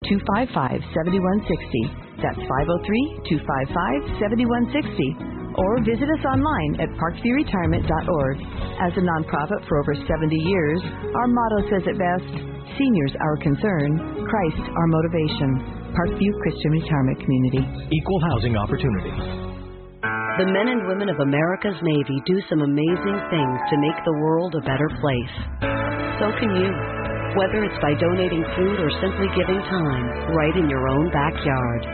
503-255-7160. That's 503-255-7160. Or visit us online at parkviewretirement.org. As a nonprofit for over 70 years, our motto says it best: seniors our concern, Christ our motivation. Parkview Christian Retirement Community. Equal housing opportunity. The men and women of America's Navy do some amazing things to make the world a better place. So can you. Whether it's by donating food or simply giving time, right in your own backyard.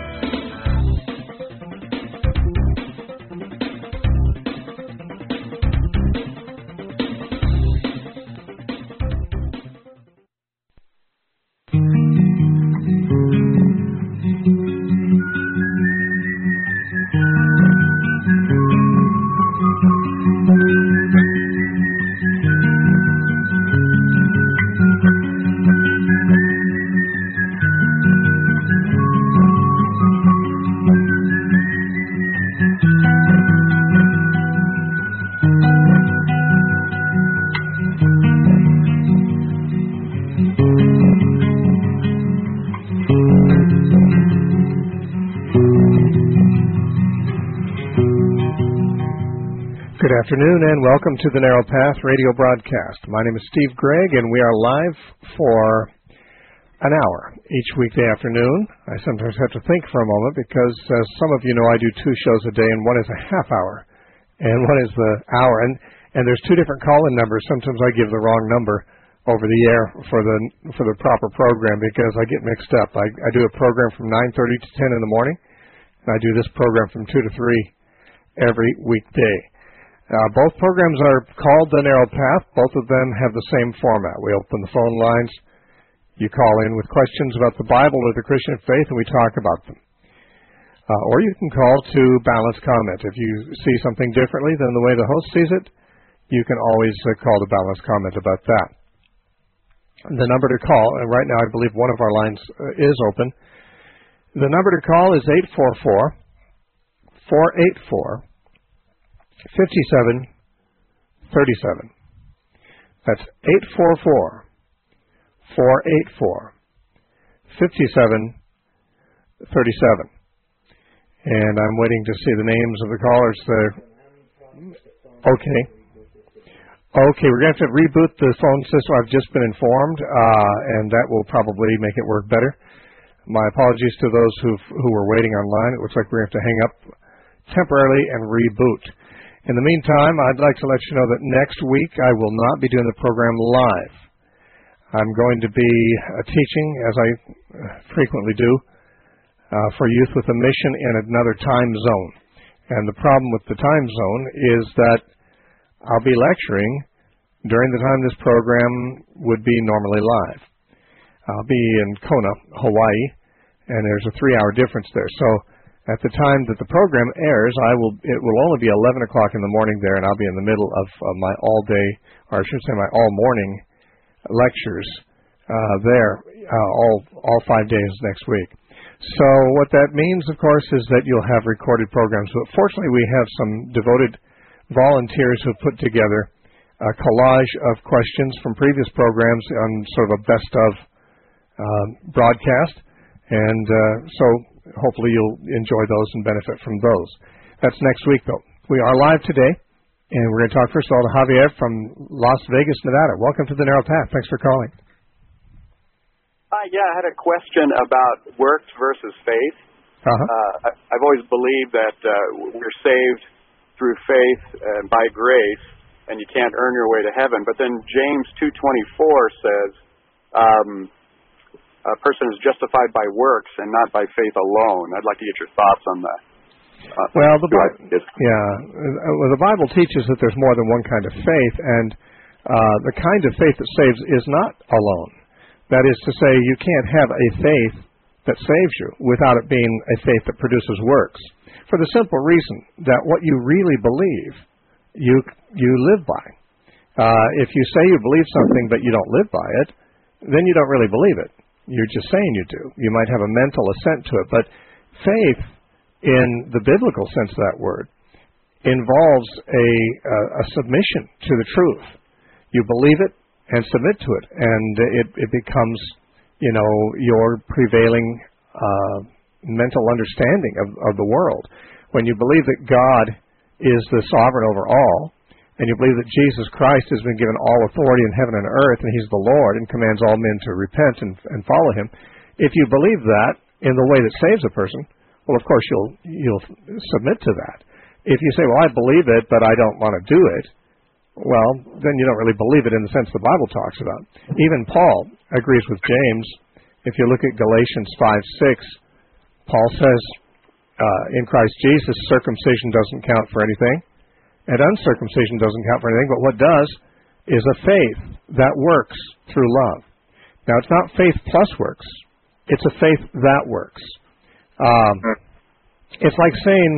Good afternoon and welcome to the Narrow Path radio broadcast. My name is Steve Gregg and we are live for an hour each weekday afternoon. I sometimes have to think for a moment because, as some of you know, I do two shows a day, and one is a half hour and one is the hour. And there's two different call-in numbers. Sometimes I give the wrong number over the air for the proper program because I get mixed up. I do a program from 9:30 to 10 in the morning, and I do this program from 2 to 3 every weekday. Both programs are called The Narrow Path. Both of them have the same format. We open the phone lines. You call in with questions about the Bible or the Christian faith, and we talk about them. Or you can call to balance comment. If you see something differently than the way the host sees it, you can always call to balance comment about that. The number to call, and right now I believe one of our lines is open. The number to call is 844-484-5737. That's 844-484-5737. And I'm waiting to see the names of the callers there. Okay, we're going to have to reboot the phone system. I've just been informed, and that will probably make it work better. My apologies to those who were waiting online. It looks like we're going to have to hang up temporarily and reboot. In the meantime, I'd like to let you know that next week I will not be doing the program live. I'm going to be teaching, as I frequently do, for youth with a mission in another time zone. And the problem with the time zone is that I'll be lecturing during the time this program would be normally live. I'll be in Kona, Hawaii, and there's a 3-hour difference there. So at the time that the program airs, it will only be 11 o'clock in the morning there, and I'll be in the middle of my all-day, or I should say my all-morning lectures there all 5 days next week. So what that means, of course, is that you'll have recorded programs. But fortunately, we have some devoted volunteers who put together a collage of questions from previous programs on sort of a best-of broadcast. And so hopefully you'll enjoy those and benefit from those. That's next week, though. We are live today, and we're going to talk first of all to Javier from Las Vegas, Nevada. Welcome to the Narrow Path. Thanks for calling. Yeah, I had a question about works versus faith. I've always believed that we're saved through faith and by grace, and you can't earn your way to heaven. But then James 2:24 says, a person is justified by works and not by faith alone. I'd like to get your thoughts on that. The Bible teaches that there's more than one kind of faith, and the kind of faith that saves is not alone. That is to say, you can't have a faith that saves you without it being a faith that produces works, for the simple reason that what you really believe, you live by. If you say you believe something but you don't live by it, then you don't really believe it. You're just saying you do. You might have a mental assent to it, but faith, in the biblical sense of that word, involves a submission to the truth. You believe it and submit to it, and it becomes your prevailing mental understanding of the world. When you believe that God is the sovereign over all, and you believe that Jesus Christ has been given all authority in heaven and earth, and He's the Lord and commands all men to repent and follow Him, if you believe that in the way that saves a person, well, of course you'll submit to that. If you say, well, I believe it, but I don't want to do it, well, then you don't really believe it in the sense the Bible talks about. Even Paul agrees with James. If you look at Galatians 5:6, Paul says, in Christ Jesus, circumcision doesn't count for anything, and uncircumcision doesn't count for anything, but what does is a faith that works through love. Now, it's not faith plus works. It's a faith that works. It's like saying,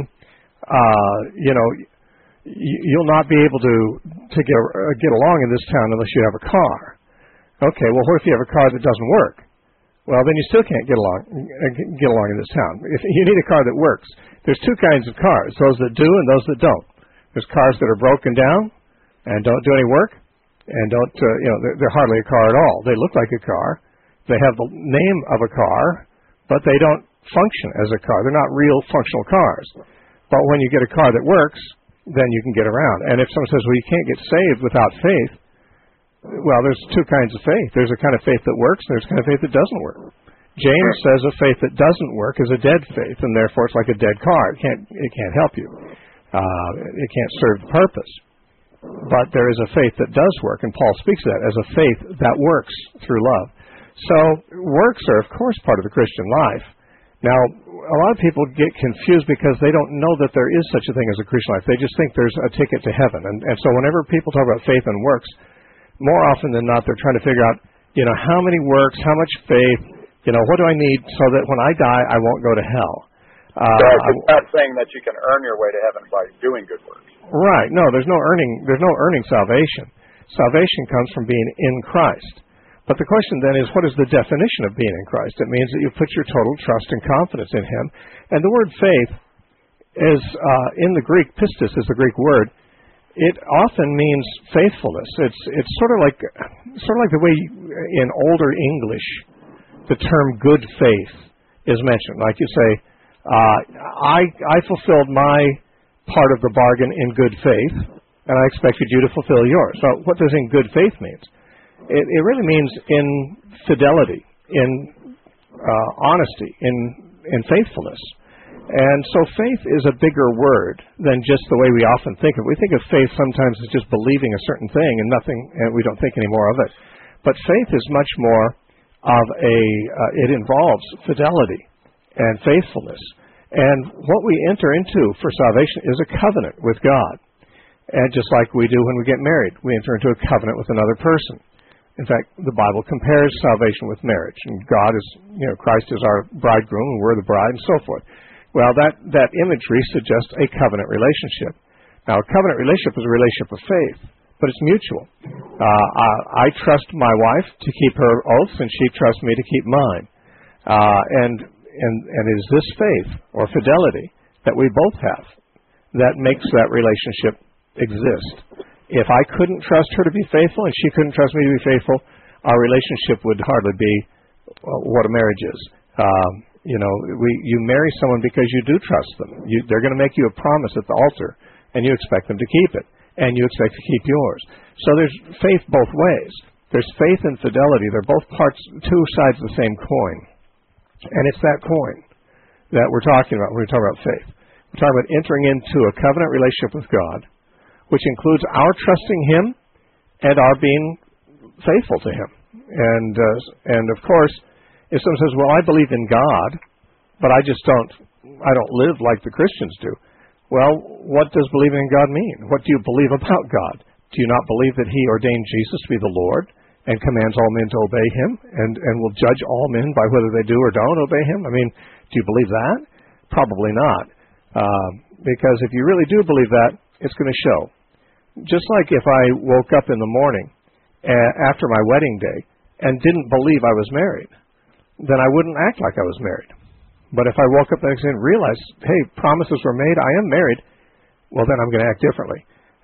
you'll not be able to get along in this town unless you have a car. Okay, well, what if you have a car that doesn't work? Well, then you still can't get along in this town. If you need a car that works. There's two kinds of cars: those that do and those that don't. There's cars that are broken down and don't do any work, and don't they're hardly a car at all. They look like a car. They have the name of a car, but they don't function as a car. They're not real functional cars. But when you get a car that works, then you can get around. And if someone says, well, you can't get saved without faith, well, there's two kinds of faith. There's a kind of faith that works, and there's a kind of faith that doesn't work. James says a faith that doesn't work is a dead faith, and therefore it's like a dead car. It can't help you. It can't serve the purpose. But there is a faith that does work, and Paul speaks of that as a faith that works through love. So works are, of course, part of the Christian life. Now, a lot of people get confused because they don't know that there is such a thing as a Christian life. They just think there's a ticket to heaven. And so whenever people talk about faith and works, more often than not, they're trying to figure out, how many works, how much faith, what do I need so that when I die, I won't go to hell. It's not saying that you can earn your way to heaven by doing good works. Right. No, there's no earning salvation. Salvation comes from being in Christ. But the question then is, what is the definition of being in Christ? It means that you put your total trust and confidence in Him. And the word faith is, in the Greek, pistis is the Greek word. It often means faithfulness. It's sort of like the way in older English the term good faith is mentioned. Like you say, I fulfilled my part of the bargain in good faith, and I expected you to fulfill yours. So what does in good faith mean? It really means in fidelity, in honesty, in faithfulness. And so faith is a bigger word than just the way we often think of it. We think of faith sometimes as just believing a certain thing and we don't think any more of it. But faith is much more of it involves fidelity and faithfulness. And what we enter into for salvation is a covenant with God. And just like we do when we get married, we enter into a covenant with another person. In fact, the Bible compares salvation with marriage. And God is, Christ is our bridegroom and we're the bride and so forth. Well, that imagery suggests a covenant relationship. Now, a covenant relationship is a relationship of faith, but it's mutual. I trust my wife to keep her oaths, and she trusts me to keep mine. And it is this faith or fidelity that we both have that makes that relationship exist. If I couldn't trust her to be faithful and she couldn't trust me to be faithful, our relationship would hardly be what a marriage is. You marry someone because you do trust them. They're going to make you a promise at the altar, and you expect them to keep it, and you expect to keep yours. So there's faith both ways. There's faith and fidelity. They're both two sides of the same coin. And it's that coin that we're talking about when we talk about faith. We're talking about entering into a covenant relationship with God, which includes our trusting Him and our being faithful to Him. And of course, if someone says, well, I believe in God, but I don't live like the Christians do. Well, what does believing in God mean? What do you believe about God? Do you not believe that He ordained Jesus to be the Lord and commands all men to obey Him and will judge all men by whether they do or don't obey Him? I mean, do you believe that? Probably not. Because if you really do believe that, it's going to show. Just like if I woke up in the morning after my wedding day and didn't believe I was married, then I wouldn't act like I was married. But if I woke up the next day and realized, hey, promises were made, I am married, well, then I'm going to act differently.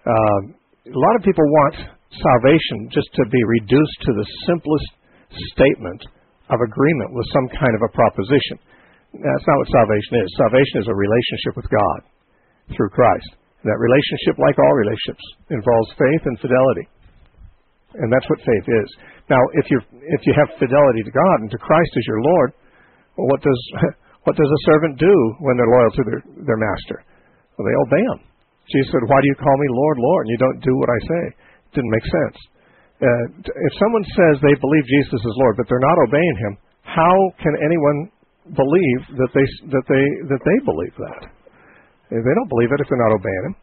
A lot of people want salvation just to be reduced to the simplest statement of agreement with some kind of a proposition. That's not what salvation is. Salvation is a relationship with God through Christ. That relationship, like all relationships, involves faith and fidelity. And that's what faith is. Now, if you have fidelity to God and to Christ as your Lord, well, what does a servant do when they're loyal to their master? Well, they obey him. Jesus said, "Why do you call me Lord, Lord, and you don't do what I say?" It didn't make sense. If someone says they believe Jesus is Lord, but they're not obeying him, how can anyone believe that they believe that? They don't believe it if they're not obeying him.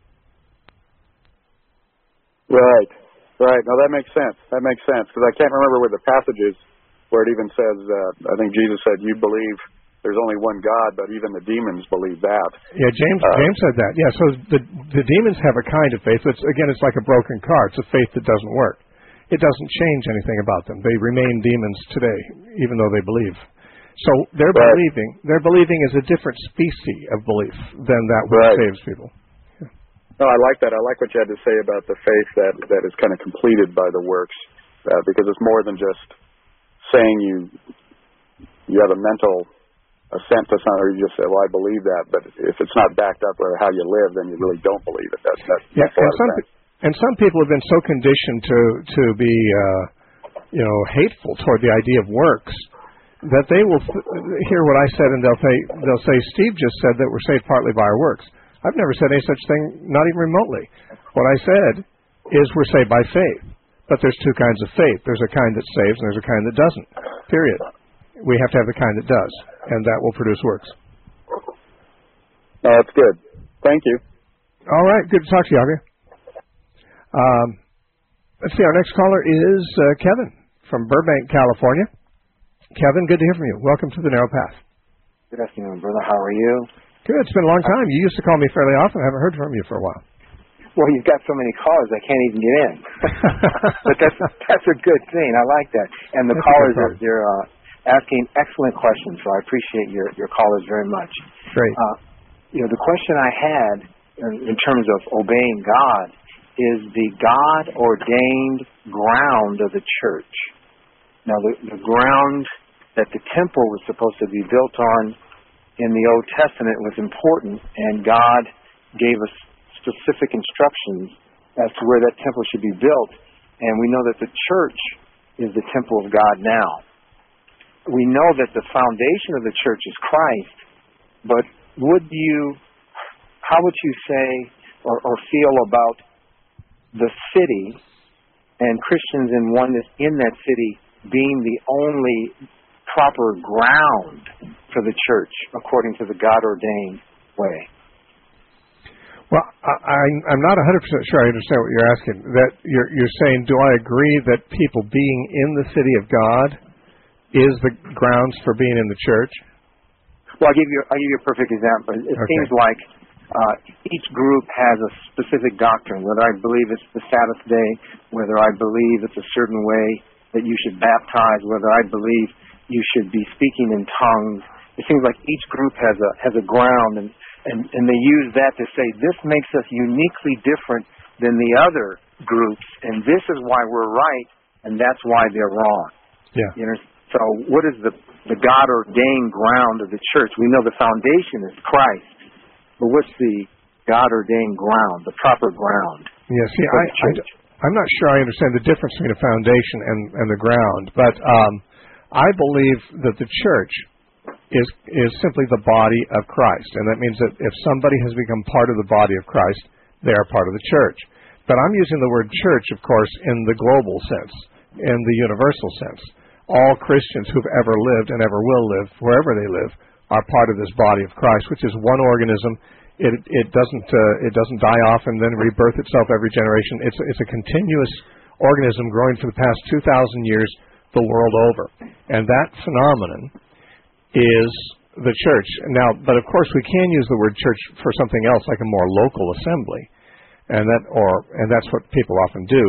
Right. No, that makes sense. Because I can't remember where the passage is where it even says, I think Jesus said, "You believe there's only one God, but even the demons believe that." Yeah, James said that. Yeah, so the demons have a kind of faith. It's like a broken car. It's a faith that doesn't work. It doesn't change anything about them. They remain demons today, even though they believe. So their believing is a different species of belief than that which saves people. Yeah. No, I like that. I like what you had to say about the faith that is kind of completed by the works, because it's more than just saying you have a mental assent to something, or you just say, "Well, I believe that," but if it's not backed up by how you live, then you really don't believe it. And some people have been so conditioned to be hateful toward the idea of works that they will hear what I said and they'll say, "Steve just said that we're saved partly by our works." I've never said any such thing, not even remotely. What I said is we're saved by faith, but there's two kinds of faith. There's a kind that saves and there's a kind that doesn't. Period. We have to have the kind that does, and that will produce works. That's good. Thank you. All right. Good to talk to you, Javier. Let's see. Our next caller is Kevin from Burbank, California. Kevin, good to hear from you. Welcome to the Narrow Path. Good afternoon, brother. How are you? Good. It's been a long time. You used to call me fairly often. I haven't heard from you for a while. Well, you've got so many callers, I can't even get in. But that's a good thing. I like that. And the callers, they're asking excellent questions, so I appreciate your callers very much. Great. The question I had in terms of obeying God is the God-ordained ground of the church. Now, the ground that the temple was supposed to be built on in the Old Testament was important, and God gave us specific instructions as to where that temple should be built. And we know that the church is the temple of God now. We know that the foundation of the church is Christ, but how would you say or feel about the city and Christians in oneness in that city being the only proper ground for the church according to the God-ordained way? Well, I'm not 100% sure I understand what you're asking. That you're saying, do I agree that people being in the city of God is the grounds for being in the church? Well, I'll give you a perfect example. It seems like each group has a specific doctrine, whether I believe it's the Sabbath day, whether I believe it's a certain way that you should baptize, whether I believe you should be speaking in tongues. It seems like each group has a ground, and they use that to say, this makes us uniquely different than the other groups, and this is why we're right, and that's why they're wrong. Yeah. So what is the God-ordained ground of the church? We know the foundation is Christ, but what's the God-ordained ground, the proper ground? Yeah, see, I'm not sure I understand the difference between a foundation and the ground, but I believe that the church is simply the body of Christ, and that means that if somebody has become part of the body of Christ, they are part of the church. But I'm using the word church, of course, in the global sense, in the universal sense. All Christians who've ever lived and ever will live, wherever they live, are part of this body of Christ, which is one organism. It doesn't die off and then rebirth itself every generation. It's a continuous organism growing for the past 2,000 years the world over, and that phenomenon is the church. Now, but of course, we can use the word church for something else, like a more local assembly, and that's what people often do.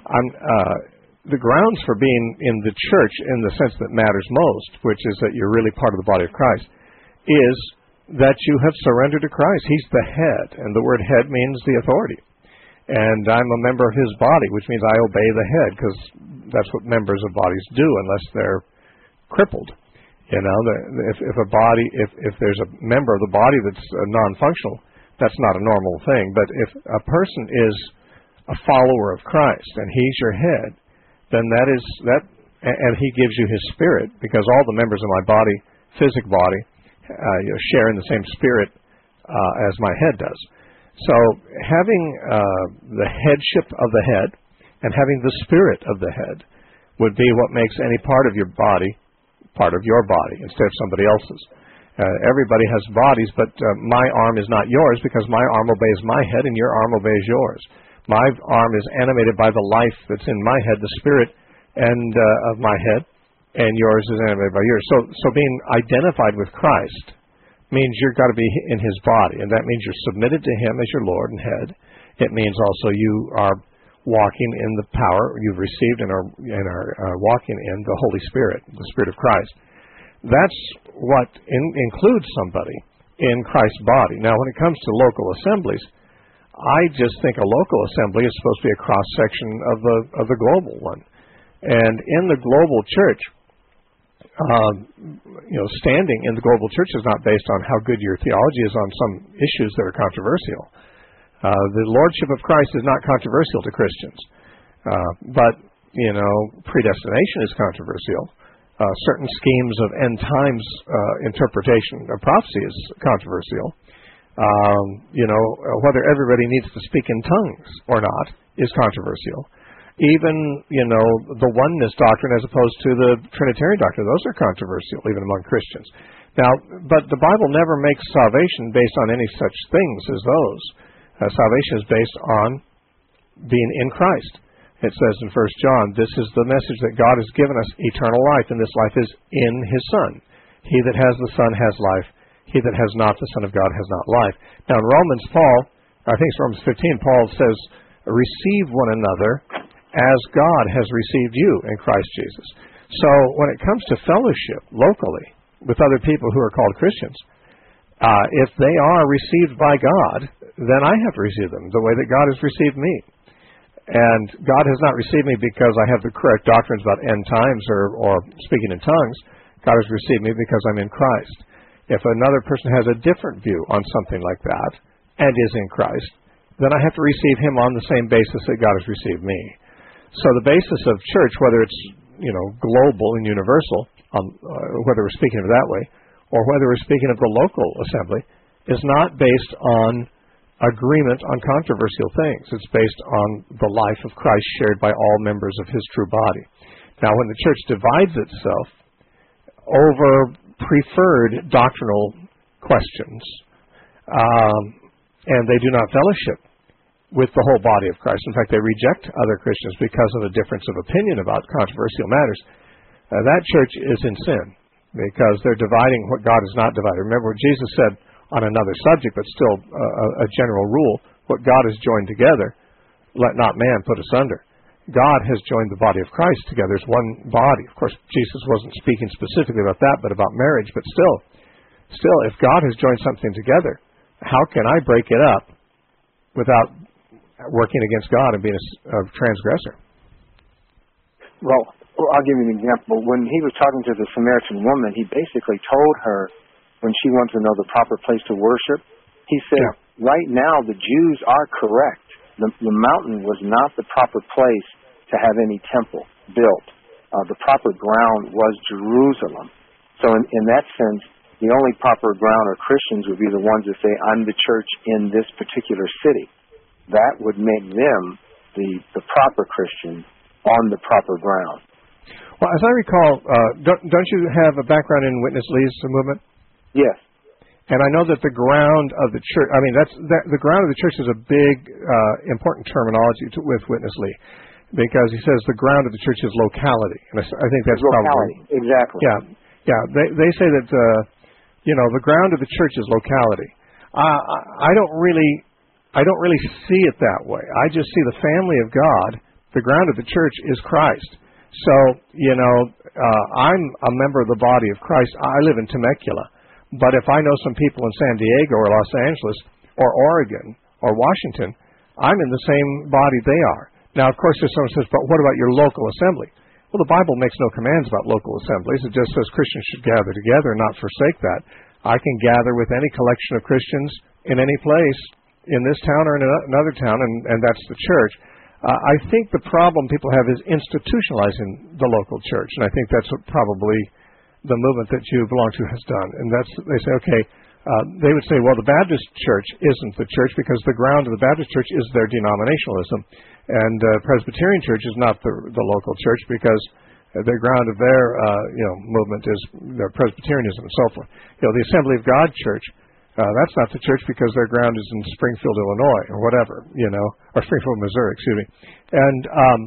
The grounds for being in the church, in the sense that matters most, which is that you're really part of the body of Christ, is that you have surrendered to Christ. He's the head, and the word head means the authority. And I'm a member of his body, which means I obey the head, because that's what members of bodies do, unless they're crippled. You know, if there's a member of the body that's non-functional, that's not a normal thing. But if a person is a follower of Christ and he's your head, then and he gives you his spirit, because all the members of my body, physical body, share in the same spirit as my head does. So having the headship of the head and having the spirit of the head would be what makes any part of your body part of your body instead of somebody else's. Everybody has bodies, but my arm is not yours, because my arm obeys my head and your arm obeys yours. My arm is animated by the life that's in my head, the spirit and of my head, and yours is animated by yours. So being identified with Christ means you've got to be in his body, and that means you're submitted to him as your Lord and head. It means also you are walking in the power you've received and are walking in the Holy Spirit, the Spirit of Christ. That's what includes somebody in Christ's body. Now, when it comes to local assemblies, I just think a local assembly is supposed to be a cross-section of the global one. And in the global church, standing in the global church is not based on how good your theology is on some issues that are controversial. The lordship of Christ is not controversial to Christians. But predestination is controversial. Certain schemes of end times interpretation of prophecy is controversial. Whether everybody needs to speak in tongues or not is controversial. Even, the oneness doctrine as opposed to the Trinitarian doctrine, those are controversial, even among Christians. Now, but the Bible never makes salvation based on any such things as those. Salvation is based on being in Christ. It says in 1 John, this is the message that God has given us, eternal life, and this life is in his Son. He that has the Son has life. He that has not the Son of God has not life. Now in Romans, I think it's Romans 15, Paul says, receive one another as God has received you in Christ Jesus. So when it comes to fellowship locally with other people who are called Christians, if they are received by God, then I have received them the way that God has received me. And God has not received me because I have the correct doctrines about end times or speaking in tongues. God has received me because I'm in Christ. If another person has a different view on something like that and is in Christ, then I have to receive him on the same basis that God has received me. So the basis of church, whether it's global and universal, whether we're speaking of it that way, or whether we're speaking of the local assembly, is not based on agreement on controversial things. It's based on the life of Christ shared by all members of his true body. Now, when the church divides itself over preferred doctrinal questions, and they do not fellowship with the whole body of Christ, in fact, they reject other Christians because of a difference of opinion about controversial matters, that church is in sin, because they're dividing what God has not divided. Remember what Jesus said on another subject, but still a general rule, what God has joined together, let not man put asunder. God has joined the body of Christ together as one body. Of course, Jesus wasn't speaking specifically about that, but about marriage. But still, if God has joined something together, how can I break it up without working against God and being a transgressor? Well, I'll give you an example. When he was talking to the Samaritan woman, he basically told her, when she wanted to know the proper place to worship, he said, right now the Jews are correct. The mountain was not the proper place to have any temple built. The proper ground was Jerusalem. So in that sense, the only proper ground are Christians would be the ones that say, I'm the church in this particular city. That would make them the proper Christian on the proper ground. Well, as I recall, don't you have a background in Witness Lee's movement? Yes. And I know that the ground of the church, the ground of the church is a big, important terminology with Witness Lee, because he says the ground of the church is locality. And I think that's locality. Probably... Exactly. Yeah. They say that, the ground of the church is locality. I don't really see it that way. I just see the family of God, the ground of the church is Christ. So, I'm a member of the body of Christ. I live in Temecula. But if I know some people in San Diego or Los Angeles or Oregon or Washington, I'm in the same body they are. Now, of course, if someone says, but what about your local assembly? Well, the Bible makes no commands about local assemblies. It just says Christians should gather together and not forsake that. I can gather with any collection of Christians in any place, in this town or in another town, and that's the church. I think the problem people have is institutionalizing the local church, and I think that's what probably the movement that you belong to has done. And that's, they say, okay, they would say, well, the Baptist church isn't the church because the ground of the Baptist church is their denominationalism, and Presbyterian church is not the local church because the ground of their movement is their Presbyterianism and so forth. The Assembly of God church, that's not the church because their ground is in Springfield, Illinois, or whatever, or Springfield, Missouri, excuse me. And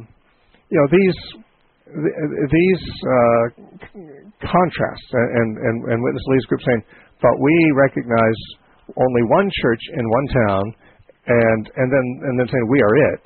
these contrasts, and Witness Lee's group saying, but we recognize only one church in one town, and then saying we are it,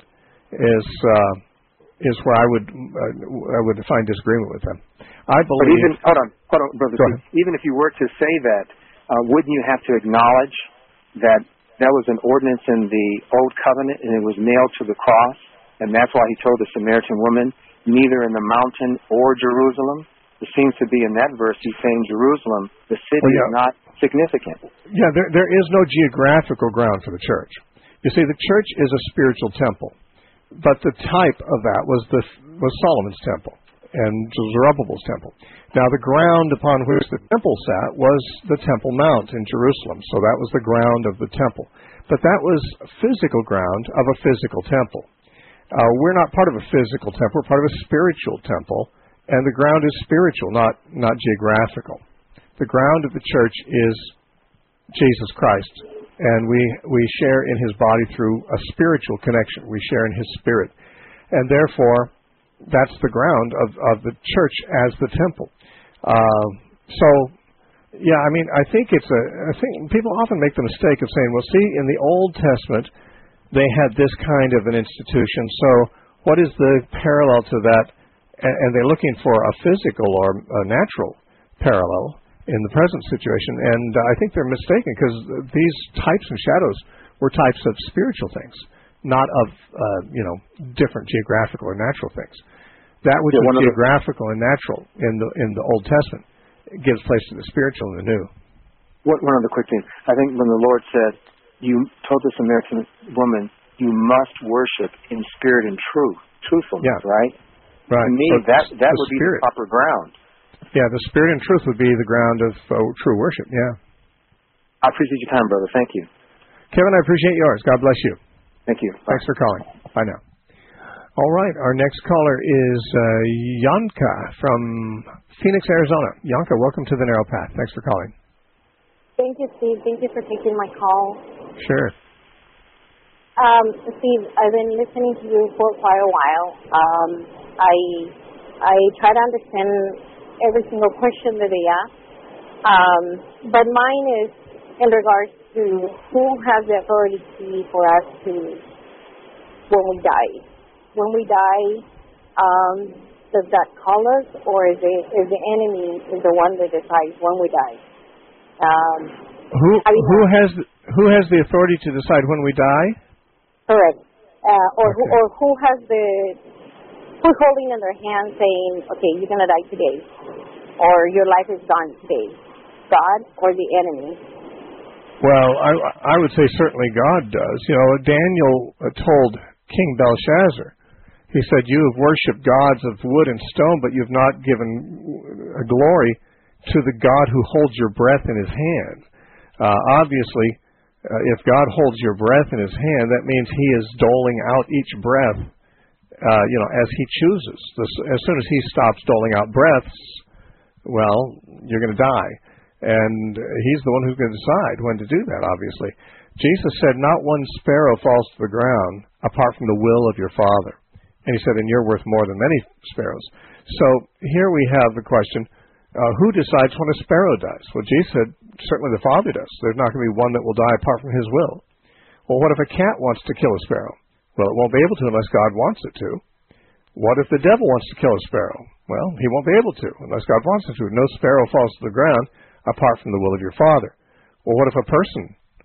is where I would find disagreement with them. I believe. But even hold on, brother. Even if you were to say that, wouldn't you have to acknowledge that was an ordinance in the Old Covenant, and it was nailed to the cross, and that's why he told the Samaritan woman, neither in the mountain or Jerusalem. It seems to be in that verse he's saying Jerusalem, the city, is not significant. Yeah, there is no geographical ground for the church. You see, the church is a spiritual temple, but the type of that was Solomon's temple and Zerubbabel's temple. Now, the ground upon which the temple sat was the Temple Mount in Jerusalem, so that was the ground of the temple. But that was physical ground of a physical temple. We're not part of a physical temple, we're part of a spiritual temple, and the ground is spiritual, not geographical. The ground of the church is Jesus Christ, and we share in his body through a spiritual connection. We share in his spirit. And therefore, that's the ground of the church as the temple. I think people often make the mistake of saying, well, see, in the Old Testament, they had this kind of an institution, so what is the parallel to that? And they're looking for a physical or a natural parallel in the present situation, and I think they're mistaken because these types and shadows were types of spiritual things, not of different geographical or natural things. That which was geographical and natural in the Old Testament gives place to the spiritual in the New. One other quick thing. I think when the Lord said, you told the Samaritan woman, you must worship in spirit and truthfulness, right? Right. To me, so that would be the proper ground. Yeah, the spirit and truth would be the ground of true worship, yeah. I appreciate your time, brother. Thank you. Kevin, I appreciate yours. God bless you. Thank you. Bye. Thanks for calling. Bye now. All right, our next caller is Yanka from Phoenix, Arizona. Yanka, welcome to the Narrow Path. Thanks for calling. Thank you, Steve. Thank you for taking my call. Sure. Steve, I've been listening to you for quite a while. I try to understand every single question that they ask. But mine is in regards to who has the authority for us to, when we die. When we die, does that call us, or is the enemy is the one that decides when we die? Who has the authority to decide when we die? Correct. Who's holding in their hand saying, okay, you're going to die today, or your life is gone today? God or the enemy? Well, I would say certainly God does. Daniel told King Belshazzar, he said, you have worshipped gods of wood and stone, but you've not given a glory to the God who holds your breath in his hand. Obviously, if God holds your breath in his hand, that means he is doling out each breath, as he chooses. As soon as he stops doling out breaths, well, you're going to die. And he's the one who can decide when to do that, obviously. Jesus said, not one sparrow falls to the ground apart from the will of your Father. And he said, and you're worth more than many sparrows. So here we have the question, who decides when a sparrow dies? Well, Jesus said, certainly the Father does. There's not going to be one that will die apart from his will. Well, what if a cat wants to kill a sparrow? Well, it won't be able to unless God wants it to. What if the devil wants to kill a sparrow? Well, he won't be able to unless God wants it to. No sparrow falls to the ground apart from the will of your Father. Well, what if the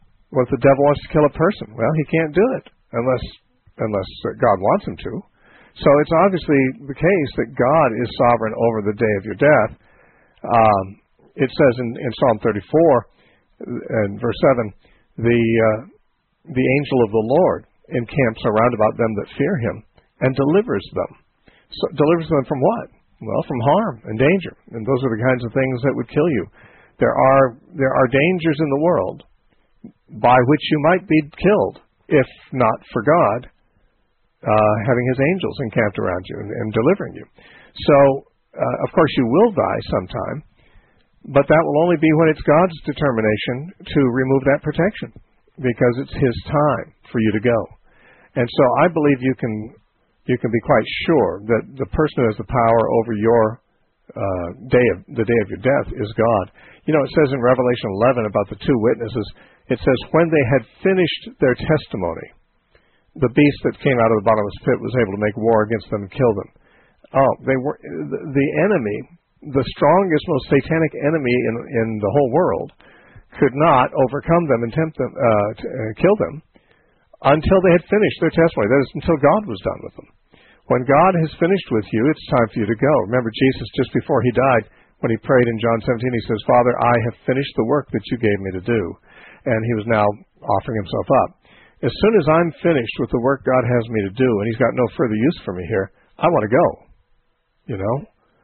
devil wants to kill a person? Well, he can't do it unless God wants him to. So it's obviously the case that God is sovereign over the day of your death. It says in Psalm 34 and verse 7, the angel of the Lord encamps around about them that fear him and delivers them. So, delivers them from what? Well, from harm and danger. And those are the kinds of things that would kill you. There are dangers in the world by which you might be killed, if not for God having his angels encamped around you and delivering you. So, of course, you will die sometime, but that will only be when it's God's determination to remove that protection, because it's his time for you to go. And so I believe you can be quite sure that the person who has the power over your the day of your death is God. You know, it says in Revelation 11 about the two witnesses, it says, when they had finished their testimony, the beast that came out of the bottomless pit was able to make war against them and kill them. Oh, they were the enemy, the strongest, most satanic enemy in the whole world, could not overcome them and tempt them kill them until they had finished their testimony. That is, until God was done with them. When God has finished with you, it's time for you to go. Remember, Jesus, just before he died, when he prayed in John 17, he says, Father, I have finished the work that you gave me to do. And he was now offering himself up. As soon as I'm finished with the work God has me to do, and he's got no further use for me here, I want to go. You know?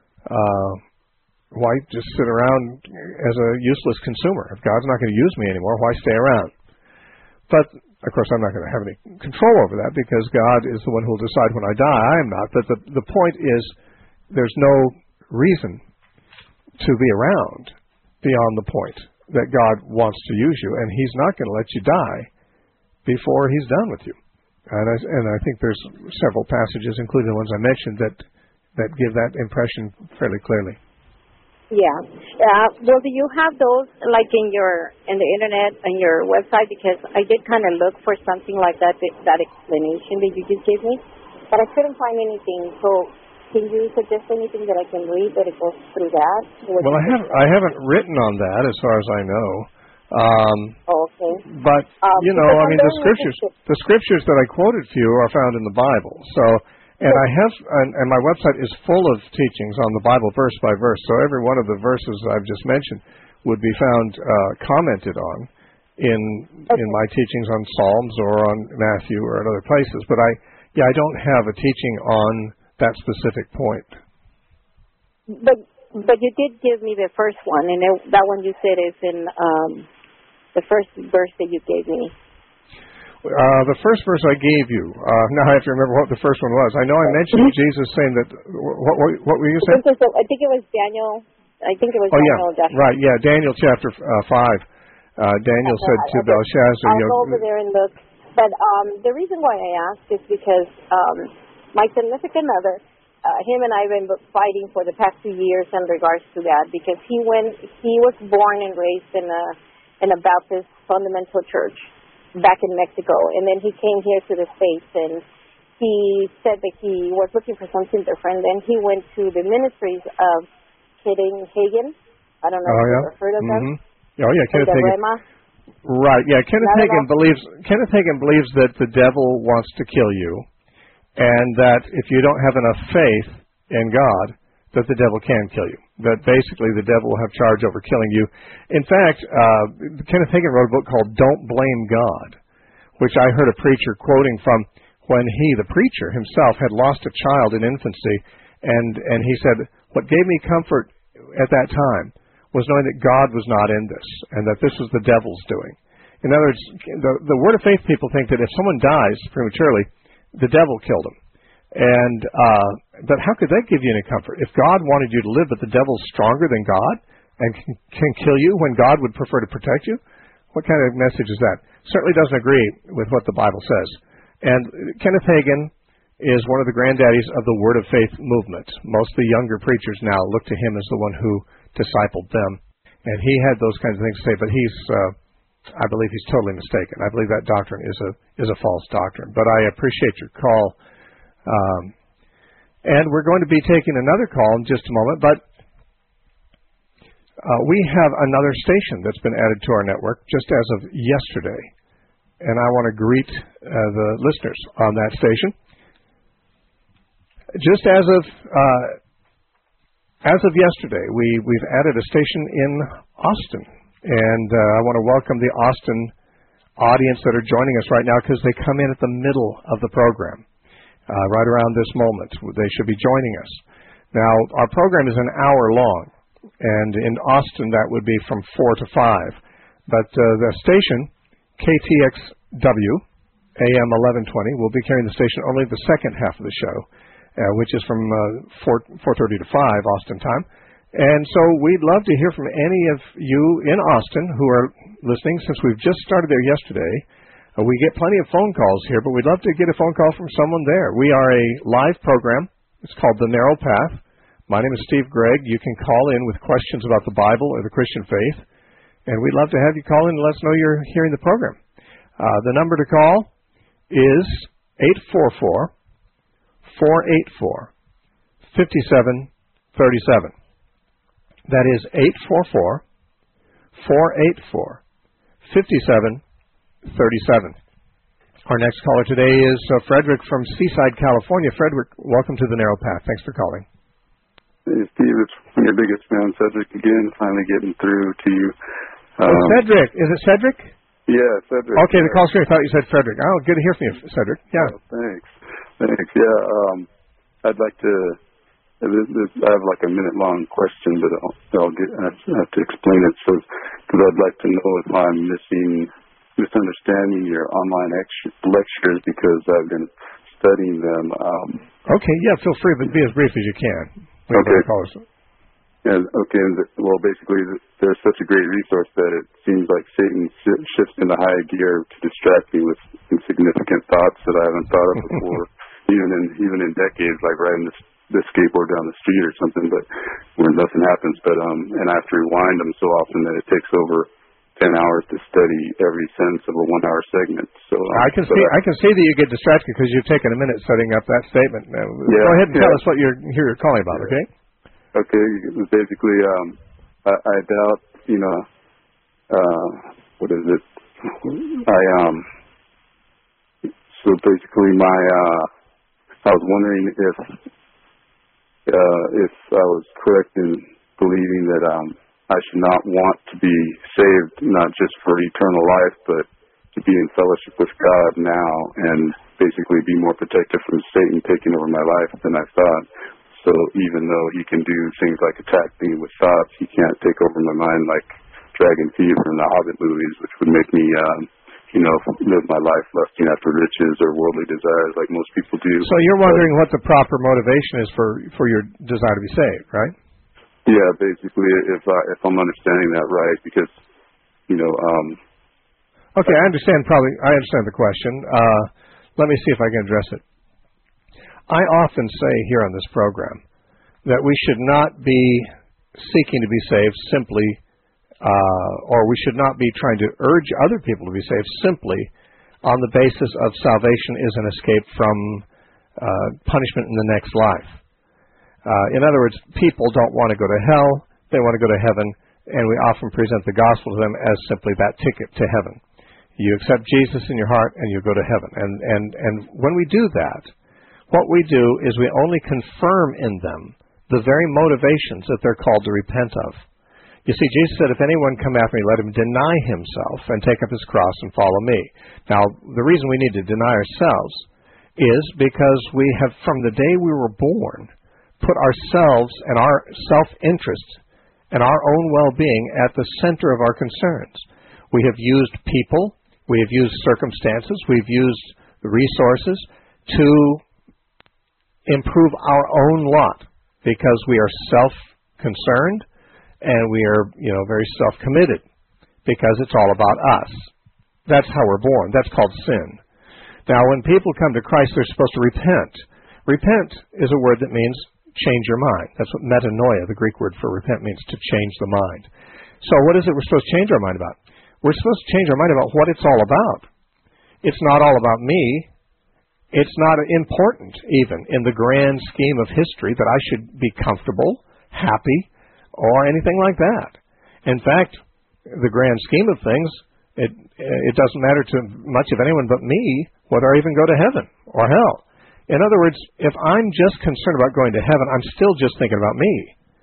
Why just sit around as a useless consumer? If God's not going to use me anymore, why stay around? But, of course, I'm not going to have any control over that, because God is the one who will decide when I die. I am not. But the point is, there's no reason to be around beyond the point that God wants to use you, and he's not going to let you die before he's done with you. And I think there's several passages, including the ones I mentioned, that give that impression fairly clearly. Yeah. Well, do you have those like in the internet and your website? Because I did kind of look for something like that explanation that you just gave me, but I couldn't find anything. So can you suggest anything that I can read that it goes through that? Well, I haven't written on that as far as I know. Okay. But you know, I mean, the scriptures that I quoted to you are found in the Bible. So, and I have, and my website is full of teachings on the Bible verse by verse. So every one of the verses I've just mentioned would be found commented on in my teachings on Psalms or on Matthew or in other places. But I don't have a teaching on that specific point. But you did give me the first one, and that one you said is in the first verse that you gave me. The first verse I gave you. Now I have to remember what the first one was. I know I mentioned Jesus saying that. What were you saying? I think it was Daniel. Daniel. Yeah, right. Yeah, Daniel chapter 5. Daniel said to Belshazzar, I'll go over there and look. But the reason why I asked is because my significant other, him and I have been fighting for the past 2 years in regards to that, because he was born and raised in a Baptist fundamental church back in Mexico, and then he came here to the States, and he said that he was looking for something different. Then he went to the ministries of Kenneth Hagin. I don't know if you've ever heard of them. Oh yeah, Kenneth Hagin. Right. Yeah, Kenneth Hagin believes that the devil wants to kill you, and that if you don't have enough faith in God, that the devil can kill you. That basically the devil will have charge over killing you. In fact, Kenneth Hagin wrote a book called Don't Blame God, which I heard a preacher quoting from when he, the preacher himself, had lost a child in infancy, and he said, what gave me comfort at that time was knowing that God was not in this, and that this was the devil's doing. In other words, the Word of Faith people think that if someone dies prematurely, the devil killed him. But how could that give you any comfort? If God wanted you to live, but the devil's stronger than God and can kill you when God would prefer to protect you, what kind of message is that? Certainly doesn't agree with what the Bible says. And Kenneth Hagin is one of the granddaddies of the Word of Faith movement. Most of the younger preachers now look to him as the one who discipled them. And he had those kinds of things to say, but I believe he's totally mistaken. I believe that doctrine is a false doctrine. But I appreciate your call. And we're going to be taking another call in just a moment, but we have another station that's been added to our network just as of yesterday, and I want to greet the listeners on that station. Just as of yesterday, we've added a station in Austin, and I want to welcome the Austin audience that are joining us right now because they come in at the middle of the program, right around this moment. They should be joining us. Now, our program is an hour long, and in Austin that would be from 4 to 5. But the station, KTXW, AM 1120, will be carrying the station only the second half of the show, which is from 4:30 to 5 Austin time. And so we'd love to hear from any of you in Austin who are listening. Since we've just started there yesterday, we get plenty of phone calls here, but we'd love to get a phone call from someone there. We are a live program. It's called The Narrow Path. My name is Steve Gregg. You can call in with questions about the Bible or the Christian faith, and we'd love to have you call in and let us know you're hearing the program. The number to call is 844-484-5737. That is 844-484-5737. Our next caller today is Frederick from Seaside, California. Frederick, welcome to The Narrow Path. Thanks for calling. Hey, Steve, it's one of your biggest fans, Cedric, again, finally getting through to you. Cedric. Is it Cedric? Yeah, Cedric. Okay, the call screen, I thought you said Frederick. Oh, good to hear from you, Cedric. Yeah. Oh, thanks. Yeah, I'd like to... I have like a minute-long question, but I have to explain it. So, because I'd like to know if I'm misunderstanding your online lectures because I've been studying them. Okay, yeah, feel free, but be as brief as you can. Okay. Well, basically, there's such a great resource that it seems like Satan shifts into high gear to distract me with insignificant thoughts that I haven't thought of before, even in decades, like riding the skateboard down the street or something, but when nothing happens. But and I have to rewind them so often that it takes over 10 hours to study every sentence of a 1-hour segment. So I can see that you get distracted because you've taken a minute setting up that statement. Now, go ahead and tell us what you're calling about, okay? Okay, basically, I doubt, what is it? So basically I was wondering if I was correct in believing that I should not want to be saved, not just for eternal life, but to be in fellowship with God now and basically be more protected from Satan taking over my life than I thought. So even though he can do things like attack me with thoughts, he can't take over my mind like Dragon Fever and the Hobbit movies, which would make me live my life lusting after riches or worldly desires like most people do. So you're wondering what the proper motivation is for your desire to be saved, right? Yeah, basically, if I'm understanding that right, because okay, I understand the question. Let me see if I can address it. I often say here on this program that we should not be seeking to be saved simply, or we should not be trying to urge other people to be saved simply on the basis of salvation is an escape from punishment in the next life. In other words, people don't want to go to hell, they want to go to heaven, and we often present the gospel to them as simply that ticket to heaven. You accept Jesus in your heart and you go to heaven. And when we do that, what we do is we only confirm in them the very motivations that they're called to repent of. You see, Jesus said, if anyone come after me, let him deny himself and take up his cross and follow me. Now, the reason we need to deny ourselves is because we have, from the day we were born, put ourselves and our self-interest and our own well-being at the center of our concerns. We have used people, we have used circumstances, we've used resources to improve our own lot because we are self-concerned and we are, very self-committed because it's all about us. That's how we're born. That's called sin. Now, when people come to Christ, they're supposed to repent. Repent is a word that means change your mind. That's what metanoia, the Greek word for repent, means, to change the mind. So what is it we're supposed to change our mind about? We're supposed to change our mind about what it's all about. It's not all about me. It's not important, even, in the grand scheme of history, that I should be comfortable, happy, or anything like that. In fact, the grand scheme of things, it doesn't matter to much of anyone but me whether I even go to heaven or hell. In other words, if I'm just concerned about going to heaven, I'm still just thinking about me.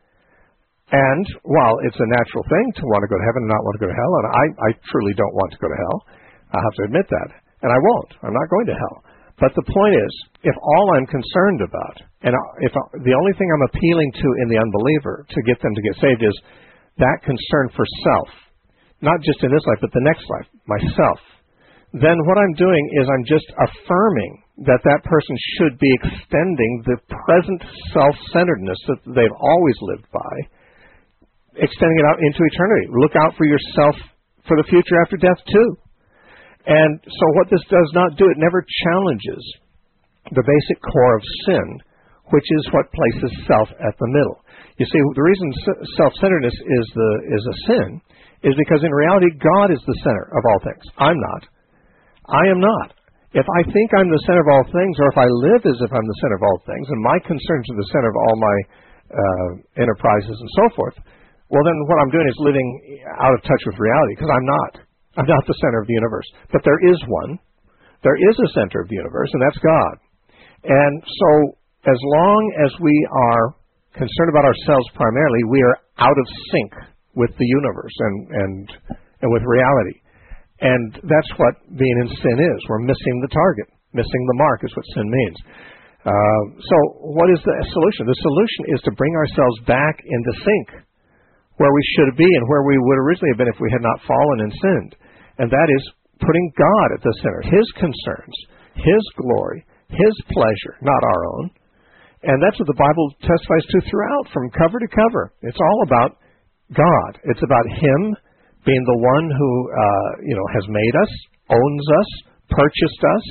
And while it's a natural thing to want to go to heaven and not want to go to hell, and I truly don't want to go to hell, I have to admit that. And I won't. I'm not going to hell. But the point is, if all I'm concerned about, and if the only thing I'm appealing to in the unbeliever to get them to get saved is that concern for self, not just in this life, but the next life, myself, then what I'm doing is I'm just affirming that that person should be extending the present self-centeredness that they've always lived by, extending it out into eternity. Look out for yourself for the future after death, too. And so what this does not do, it never challenges the basic core of sin, which is what places self at the middle. You see, the reason self-centeredness is a sin is because in reality, God is the center of all things. I'm not. I am not. If I think I'm the center of all things, or if I live as if I'm the center of all things, and my concerns are the center of all my enterprises and so forth, well, then what I'm doing is living out of touch with reality, because I'm not. I'm not the center of the universe. But there is one. There is a center of the universe, and that's God. And so as long as we are concerned about ourselves primarily, we are out of sync with the universe and with reality. And that's what being in sin is. We're missing the target. Missing the mark is what sin means. So what is the solution? The solution is to bring ourselves back into sync, where we should be and where we would originally have been if we had not fallen and sinned. And that is putting God at the center, His concerns, His glory, His pleasure, not our own. And that's what the Bible testifies to throughout, from cover to cover. It's all about God. It's about Him being the one who has made us, owns us, purchased us,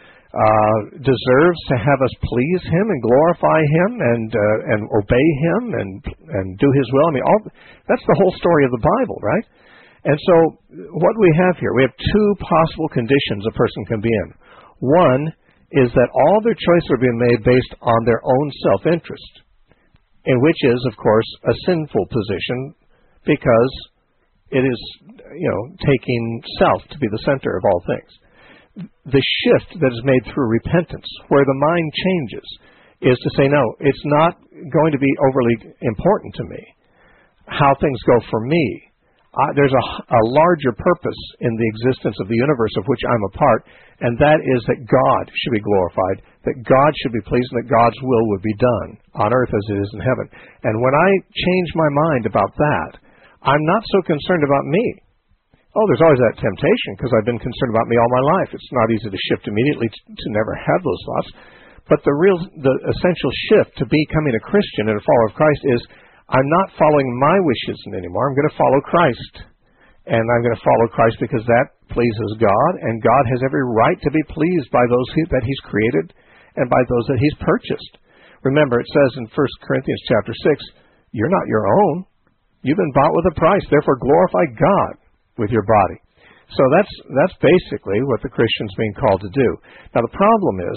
deserves to have us please Him and glorify Him and obey Him and do His will. I mean, that's the whole story of the Bible, right? And so what we have here, we have two possible conditions a person can be in. One is that all their choices are being made based on their own self-interest, in which is, of course, a sinful position because it is, taking self to be the center of all things. The shift that is made through repentance, where the mind changes, is to say, no, it's not going to be overly important to me how things go for me. There's a larger purpose in the existence of the universe of which I'm a part, and that is that God should be glorified, that God should be pleased, and that God's will would be done on earth as it is in heaven. And when I change my mind about that, I'm not so concerned about me. Oh, there's always that temptation because I've been concerned about me all my life. It's not easy to shift immediately to never have those thoughts. But the essential shift to becoming a Christian and a follower of Christ is I'm not following my wishes anymore. I'm going to follow Christ. And I'm going to follow Christ because that pleases God, and God has every right to be pleased by those that He's created and by those that He's purchased. Remember, it says in 1 Corinthians chapter 6, you're not your own. You've been bought with a price. Therefore, glorify God with your body. So that's basically what the Christian's being called to do. Now, the problem is,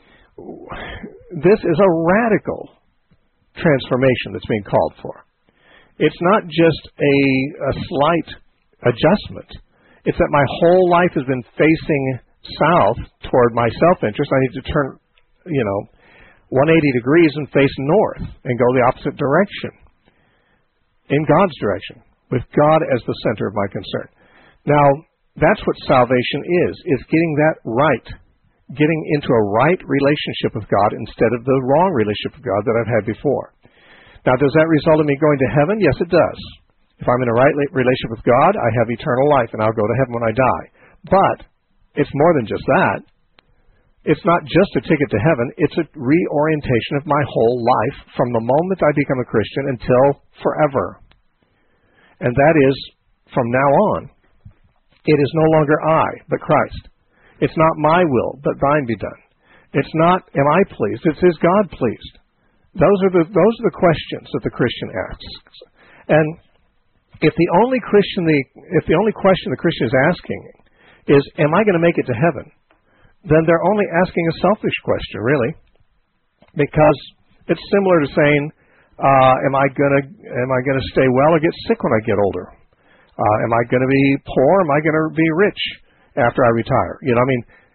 this is a radical transformation that's being called for. It's not just a slight adjustment. It's that my whole life has been facing south toward my self-interest. I need to turn, 180 degrees and face north and go the opposite direction, in God's direction, with God as the center of my concern. Now, that's what salvation is getting that right, getting into a right relationship with God instead of the wrong relationship with God that I've had before. Now, does that result in me going to heaven? Yes, it does. If I'm in a right relationship with God, I have eternal life, and I'll go to heaven when I die. But it's more than just that. It's not just a ticket to heaven. It's a reorientation of my whole life from the moment I become a Christian until forever. And that is, from now on, it is no longer I, but Christ. It's not my will, but thine be done. It's not, am I pleased? It's, is God pleased? Those are the questions that the Christian asks. And if the only question the Christian is asking is, am I going to make it to heaven? Then they're only asking a selfish question, really. Because it's similar to saying, am I going to stay well or get sick when I get older? Am I going to be poor? Am I going to be rich after I retire?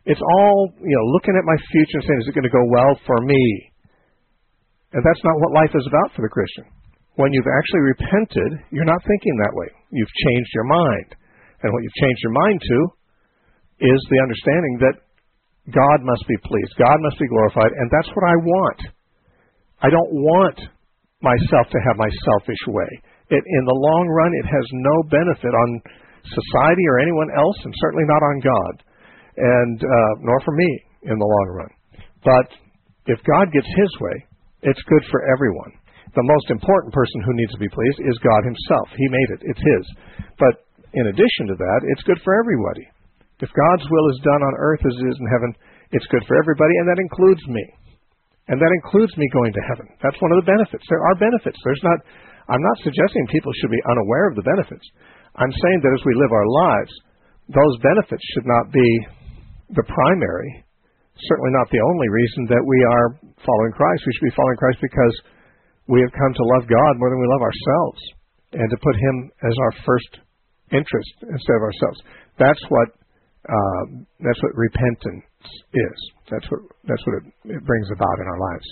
It's all, looking at my future and saying, is it going to go well for me? And that's not what life is about for the Christian. When you've actually repented, you're not thinking that way. You've changed your mind. And what you've changed your mind to is the understanding that God must be pleased. God must be glorified. And that's what I want. I don't want myself to have my selfish way. In the long run, it has no benefit on society or anyone else, and certainly not on God, and nor for me in the long run. But if God gets His way, it's good for everyone. The most important person who needs to be pleased is God Himself. He made it. It's His. But in addition to that, it's good for everybody. If God's will is done on earth as it is in heaven, it's good for everybody, and that includes me. And that includes me going to heaven. That's one of the benefits. There are benefits. I'm not suggesting people should be unaware of the benefits. I'm saying that as we live our lives, those benefits should not be the primary, certainly not the only reason that we are following Christ. We should be following Christ because we have come to love God more than we love ourselves, and to put Him as our first interest instead of ourselves. That's what repentance is. That's what it brings about in our lives.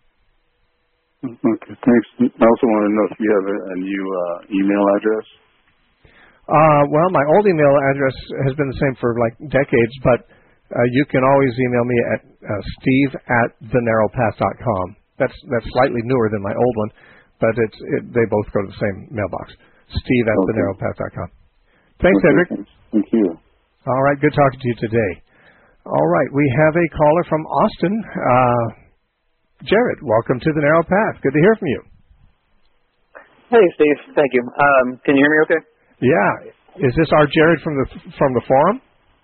Okay, thanks. I also want to know if you have a new email address. Well, my old email address has been the same for decades, but you can always email me at steve@thenarrowpath.com. That's slightly newer than my old one, but they both go to the same mailbox. steve@thenarrowpath.com. Thanks, Edric. Thank you. All right, good talking to you today. All right, we have a caller from Austin. Jared, welcome to the Narrow Path. Good to hear from you. Hey, Steve. Thank you. Can you hear me okay? Yeah. Is this our Jared from the forum?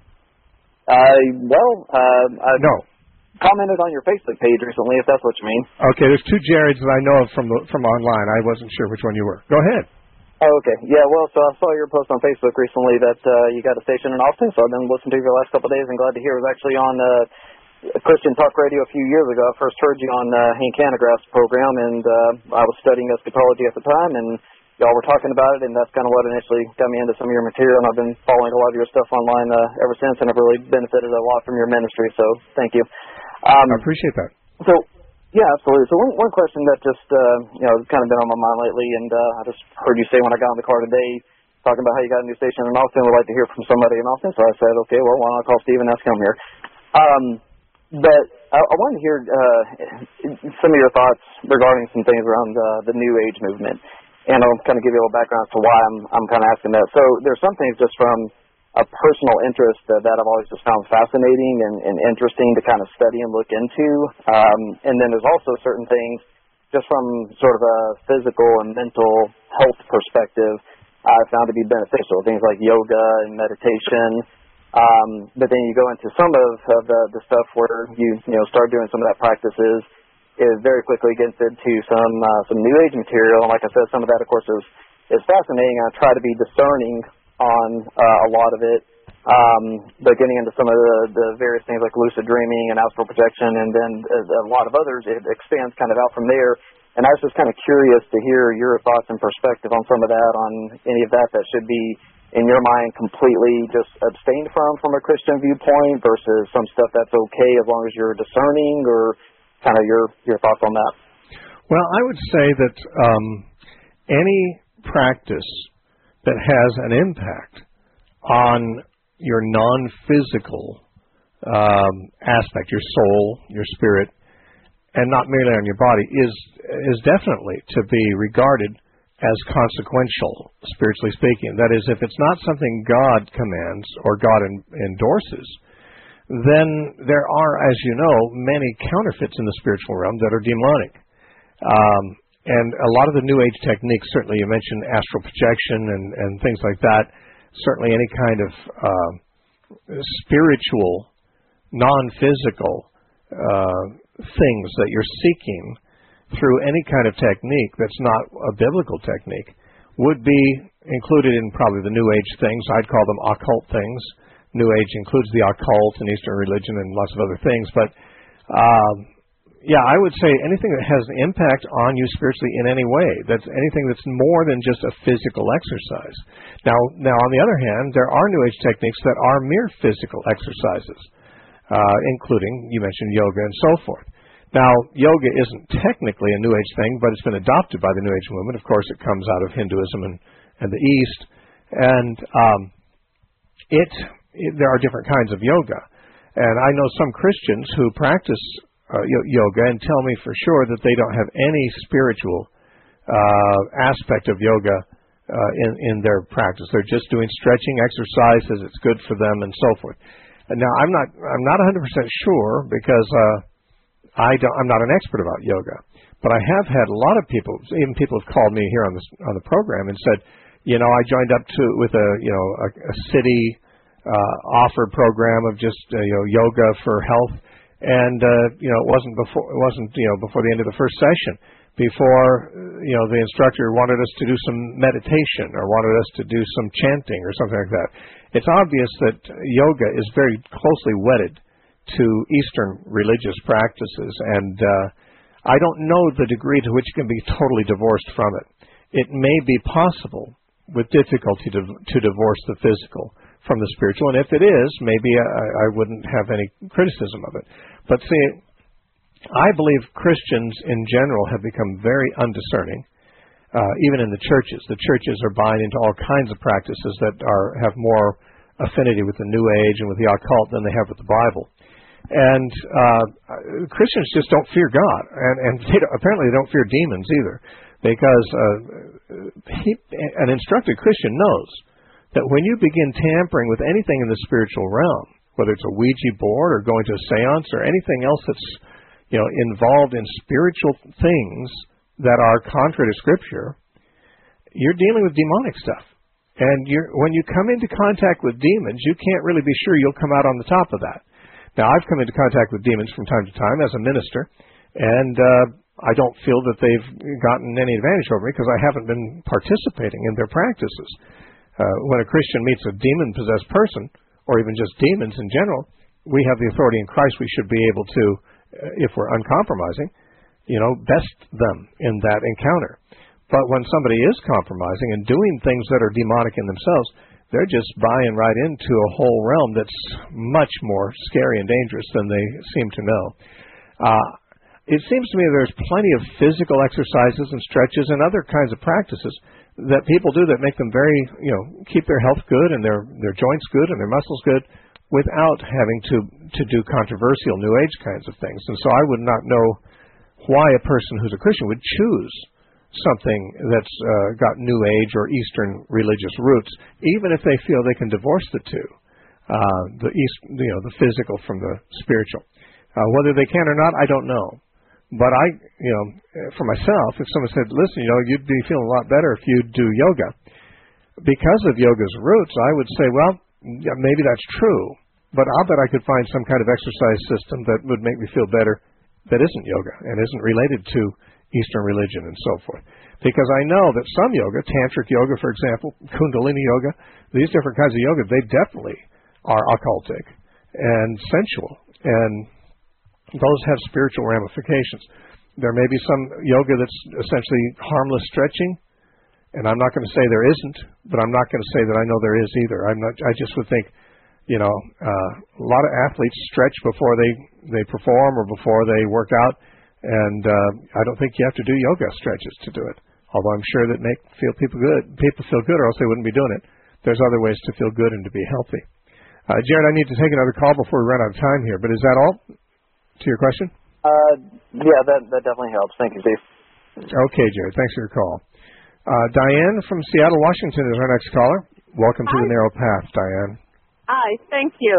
No. Commented on your Facebook page recently, if that's what you mean. Okay, there's two Jareds that I know of from online. I wasn't sure which one you were. Go ahead. Oh, okay. Yeah, well, so I saw your post on Facebook recently that you got a station in Austin, so I've been listening to you the last couple of days and glad to hear it was actually on Christian Talk Radio a few years ago. I first heard you on Hank Hanegraaff's program, and I was studying eschatology at the time, and y'all were talking about it, and that's kind of what initially got me into some of your material, and I've been following a lot of your stuff online ever since, and I've really benefited a lot from your ministry, so thank you. I appreciate that. So, yeah, absolutely. So one question that just, kind of been on my mind lately, and I just heard you say when I got in the car today, talking about how you got a new station in Austin, would like to hear from somebody in Austin, so I said, okay, well, why don't I call Steve and ask him here. But I wanted to hear some of your thoughts regarding some things around the New Age movement, and I'll kind of give you a little background as to why I'm kind of asking that. So there's some things just from a personal interest that I've always just found fascinating and interesting to kind of study and look into, and then there's also certain things just from sort of a physical and mental health perspective I found to be beneficial, things like yoga and meditation. But then you go into some of the stuff where you start doing some of that practices, it very quickly gets into some New Age material. And like I said, some of that, of course, is fascinating. I try to be discerning on a lot of it, but getting into some of the various things like lucid dreaming and astral projection, and then a lot of others, it expands kind of out from there. And I was just kind of curious to hear your thoughts and perspective on some of that, on any of that should be, in your mind, completely just abstained from a Christian viewpoint versus some stuff that's okay as long as you're discerning, or kind of your thoughts on that. Well, I would say that any practice that has an impact on your non-physical aspect, your soul, your spirit, and not merely on your body, is definitely to be regarded as consequential, spiritually speaking. That is, if it's not something God commands or God endorses, then there are, as you know, many counterfeits in the spiritual realm that are demonic. And a lot of the New Age techniques, certainly you mentioned astral projection and things like that, certainly any kind of spiritual, non-physical things that you're seeking through any kind of technique that's not a biblical technique would be included in probably the New Age things. I'd call them occult things. New Age includes the occult and Eastern religion and lots of other things. But, I would say anything that has an impact on you spiritually in any way, that's anything that's more than just a physical exercise. Now, on the other hand, there are New Age techniques that are mere physical exercises. including, you mentioned yoga and so forth. Now, yoga isn't technically a New Age thing, but it's been adopted by the New Age movement. Of course, it comes out of Hinduism and the East. And there are different kinds of yoga. And I know some Christians who practice yoga and tell me for sure that they don't have any spiritual aspect of yoga in their practice. They're just doing stretching exercises. It's good for them and so forth. And now, I'm not 100% sure because I'm not an expert about yoga, but I have had a lot of people, even people have called me here on the program and said, I joined up with a city offered program of just yoga for health, and it wasn't before the end of the first session. Before the instructor wanted us to do some meditation or wanted us to do some chanting or something like that. It's obvious that yoga is very closely wedded to Eastern religious practices, and I don't know the degree to which it can be totally divorced from it. It may be possible with difficulty to divorce the physical from the spiritual, and if it is, maybe I wouldn't have any criticism of it. But see, I believe Christians in general have become very undiscerning, even in the churches. The churches are buying into all kinds of practices that have more affinity with the New Age and with the occult than they have with the Bible. And Christians just don't fear God, and apparently they don't fear demons either, because an instructed Christian knows that when you begin tampering with anything in the spiritual realm, whether it's a Ouija board or going to a seance or anything else that's involved in spiritual things that are contrary to Scripture, you're dealing with demonic stuff. And when you come into contact with demons, you can't really be sure you'll come out on the top of that. Now, I've come into contact with demons from time to time as a minister, and I don't feel that they've gotten any advantage over me because I haven't been participating in their practices. When a Christian meets a demon-possessed person, or even just demons in general, we have the authority in Christ. We should be able to, if we're uncompromising, best them in that encounter. But when somebody is compromising and doing things that are demonic in themselves, they're just buying right into a whole realm that's much more scary and dangerous than they seem to know. It seems to me there's plenty of physical exercises and stretches and other kinds of practices that people do that make them very, keep their health good and their joints good and their muscles good without having to do controversial New Age kinds of things. And so I would not know why a person who's a Christian would choose something that's got New Age or Eastern religious roots, even if they feel they can divorce the two, the physical from the spiritual. Whether they can or not, I don't know. But for myself, if someone said, listen, you'd be feeling a lot better if you do yoga, because of yoga's roots, I would say, well, yeah, maybe that's true, but I'll bet I could find some kind of exercise system that would make me feel better that isn't yoga and isn't related to Eastern religion and so forth. Because I know that some yoga, tantric yoga, for example, kundalini yoga, these different kinds of yoga, they definitely are occultic and sensual, and those have spiritual ramifications. There may be some yoga that's essentially harmless stretching, and I'm not going to say there isn't, but I'm not going to say that I know there is either. I just would think, a lot of athletes stretch before they perform or before they work out, and I don't think you have to do yoga stretches to do it. Although I'm sure that make people feel good, or else they wouldn't be doing it. There's other ways to feel good and to be healthy. Jared, I need to take another call before we run out of time here, but is that all to your question? Yeah, that definitely helps. Thank you, Steve. Okay, Jared, thanks for your call. Diane from Seattle, Washington is our next caller. Welcome to the Narrow Path, Diane. Hi, thank you.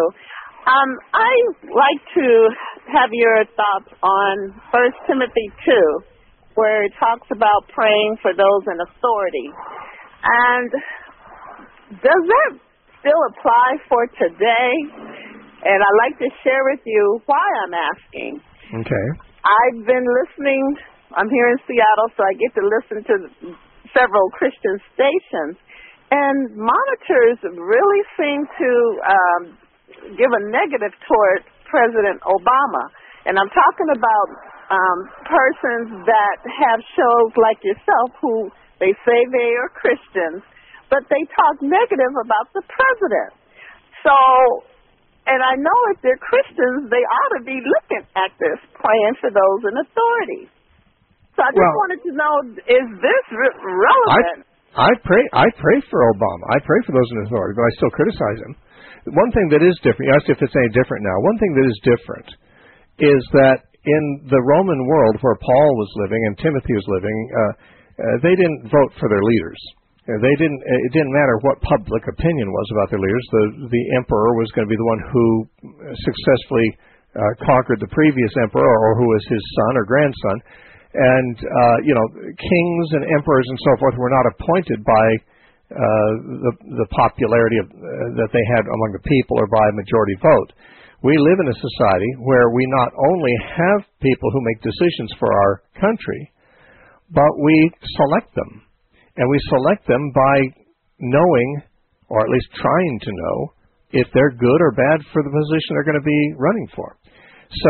I'd like to have your thoughts on 1 Timothy 2, where it talks about praying for those in authority. And does that still apply for today? And I'd like to share with you why I'm asking. Okay. I've been listening. I'm here in Seattle, so I get to listen to several Christian stations. And monitors really seem to give a negative toward President Obama. And I'm talking about persons that have shows like yourself who they say they are Christians, but they talk negative about the president. So And I know if they're Christians, they ought to be looking at this, praying for those in authority. So I just wanted to know, is this relevant? I pray for Obama. I pray for those in authority, but I still criticize him. One thing that is different, you asked if it's any different now. One thing that is different is that in the Roman world where Paul was living and Timothy was living, they didn't vote for their leaders. It didn't matter what public opinion was about their leaders. The emperor was going to be the one who successfully conquered the previous emperor, or who was his son or grandson. And, kings and emperors and so forth were not appointed by the popularity that they had among the people or by majority vote. We live in a society where we not only have people who make decisions for our country, but we select them. And we select them by knowing, or at least trying to know, if they're good or bad for the position they're going to be running for. So,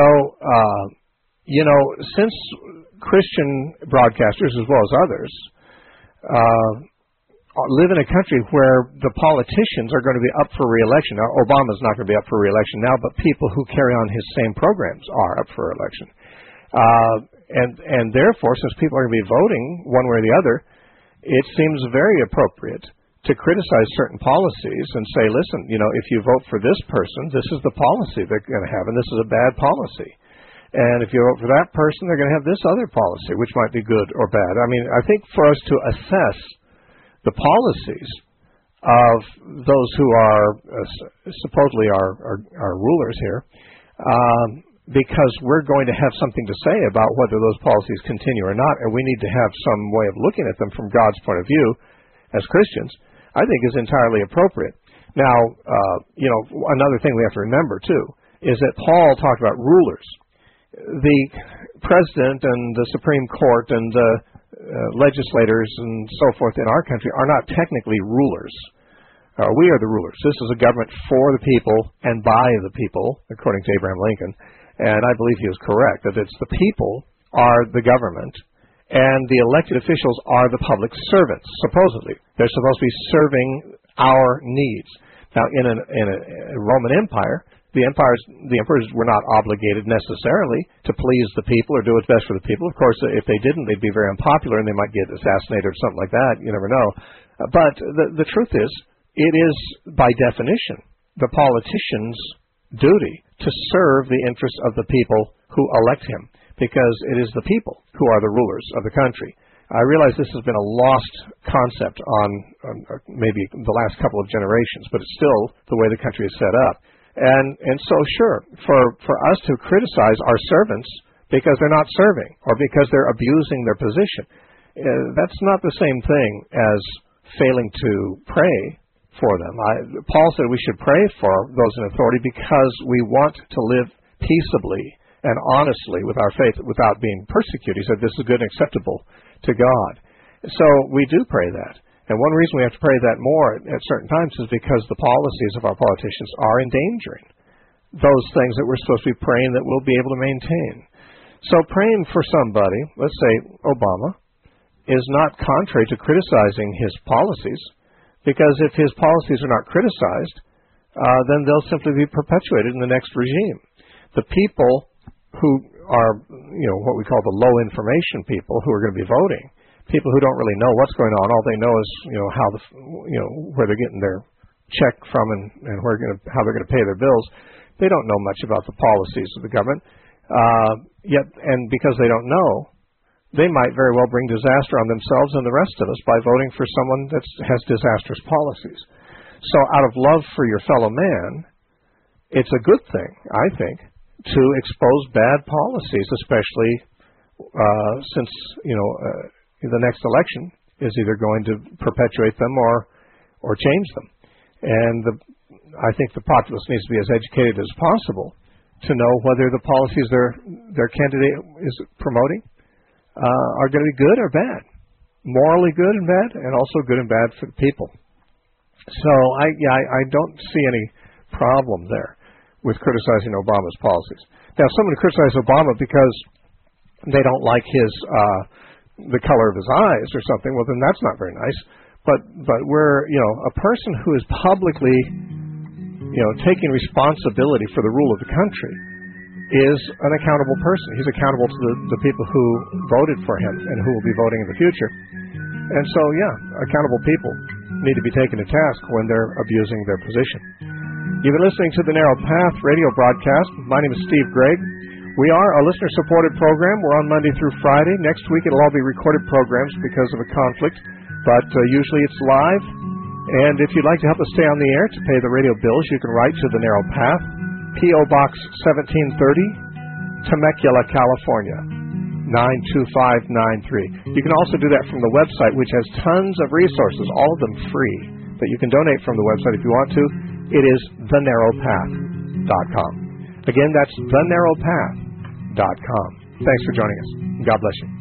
since Christian broadcasters, as well as others, live in a country where the politicians are going to be up for re-election. Now, Obama's not going to be up for re-election now, but people who carry on his same programs are up for election. And therefore, since people are going to be voting one way or the other, it seems very appropriate to criticize certain policies and say, listen, if you vote for this person, this is the policy they're going to have, and this is a bad policy. And if you vote for that person, they're going to have this other policy, which might be good or bad. I mean, I think for us to assess the policies of those who are supposedly our rulers here, because we're going to have something to say about whether those policies continue or not, and we need to have some way of looking at them from God's point of view as Christians, I think is entirely appropriate. Now, another thing we have to remember, too, is that Paul talked about rulers. The president and the Supreme Court and the legislators and so forth in our country are not technically rulers. We are the rulers. This is a government for the people and by the people, according to Abraham Lincoln. And I believe he was correct, that it's the people are the government and the elected officials are the public servants, supposedly. They're supposed to be serving our needs. Now, in a Roman Empire, the emperors were not obligated necessarily to please the people or do what's best for the people. Of course, if they didn't, they'd be very unpopular and they might get assassinated or something like that. You never know. But the truth is, it is, by definition, the politician's duty to serve the interests of the people who elect him, because it is the people who are the rulers of the country. I realize this has been a lost concept on maybe the last couple of generations, but it's still the way the country is set up. And so, sure, for us to criticize our servants because they're not serving or because they're abusing their position, that's not the same thing as failing to pray for them. Paul said we should pray for those in authority because we want to live peaceably and honestly with our faith without being persecuted. He said this is good and acceptable to God. So we do pray that. And one reason we have to pray that more at certain times is because the policies of our politicians are endangering those things that we're supposed to be praying that we'll be able to maintain. So praying for somebody, let's say Obama, is not contrary to criticizing his policies, because if his policies are not criticized, then they'll simply be perpetuated in the next regime. The people who are, what we call the low information people who are going to be voting, people who don't really know what's going on, all they know is, where they're getting their check from and how they're going to pay their bills. They don't know much about the policies of the government. And because they don't know, they might very well bring disaster on themselves and the rest of us by voting for someone that has disastrous policies. So out of love for your fellow man, it's a good thing, I think, to expose bad policies, especially since, the next election is either going to perpetuate them or change them. And I think the populace needs to be as educated as possible to know whether the policies their candidate is promoting are going to be good or bad, morally good and bad, and also good and bad for the people. So I don't see any problem there with criticizing Obama's policies. Now, if someone criticizes Obama because they don't like the color of his eyes or something, well, then that's not very nice. But we're, a person who is publicly taking responsibility for the rule of the country, is an accountable person. He's accountable to the people who voted for him and who will be voting in the future. And so, accountable people need to be taken to task when they're abusing their position. You've been listening to the Narrow Path radio broadcast. My name is Steve Gregg. We are a listener-supported program. We're on Monday through Friday. Next week it'll all be recorded programs because of a conflict, but usually it's live. And if you'd like to help us stay on the air to pay the radio bills, you can write to the Narrow Path, P.O. Box 1730, Temecula, California, 92593. You can also do that from the website, which has tons of resources, all of them free, but you can donate from the website if you want to. It is thenarrowpath.com. Again, that's thenarrowpath.com. Thanks for joining us. God bless you.